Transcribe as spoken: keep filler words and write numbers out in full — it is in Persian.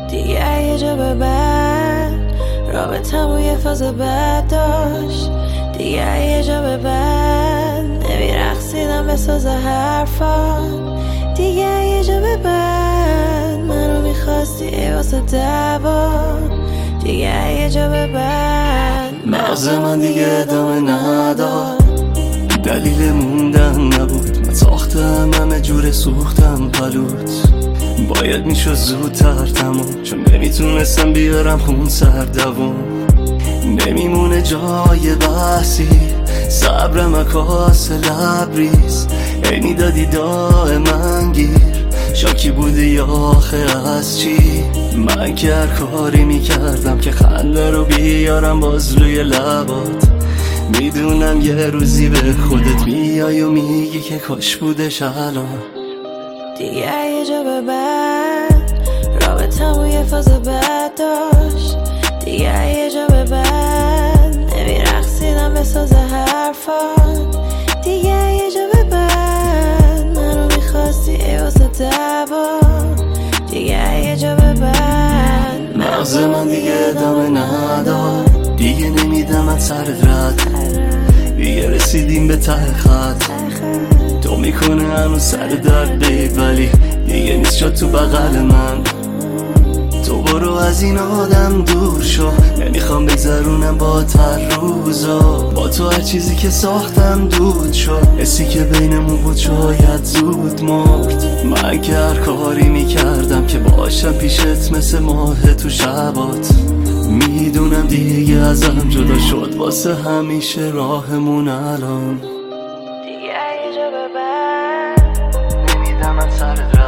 دیگه یه جا به بعد رابطمون یه فاز بد داشت. دیگه یه جا به بعد نمیرقصیدم به ساز حرفان. دیگه یه جا به بعد منو میخواستی واسه دعوا. دیگه یه جا به بعد مغز من دیگه ادامه نداد، دلیل موندن نبود. من ساختم همه جور سوختم پلوت، باید میشد زودتر تموم، چون نمیتونستم بیارم خون سر دوم. نمیمونه جای بحثی، صبرم اکاس لبریز. اینی دادی داغ من گیر، شاکی بودی یا آخه از چی؟ من که هر کاری میکردم که خنده رو بیارم باز روی لبات. میدونم یه روزی به خودت میای و میگی که کاش بودش الان. دیگه یه جا به بعد رابطمون یه فاز بد داشت. دیگه یه جا به بعد نمیرقصیدم به ساز حرفان. دیگه یه جا به بعد منو میخواستی واسه دعوا. دیگه یه جا به بعد مغز من دیگه ادامه نداد، دیگه نمیدم سرت رد. دیگه رسیدیم به ته خط، تو میکنه هنوز سر درد بیب، ولی دیگه نیست شد تو بغل من. تو برو از این آدم دور شو، نمیخوام بگذرونم با تر روزا. با تو هر چیزی که ساختم دود شد، حسی که بینمون بود شاید زود مرد. من که هر کاری میکردم که باشم پیشت مثل ماه تو شبات. میدونم دیگه ازم جدا شد واسه همیشه راهمون الان. دیگه یه جا به بعد نمیدم من سر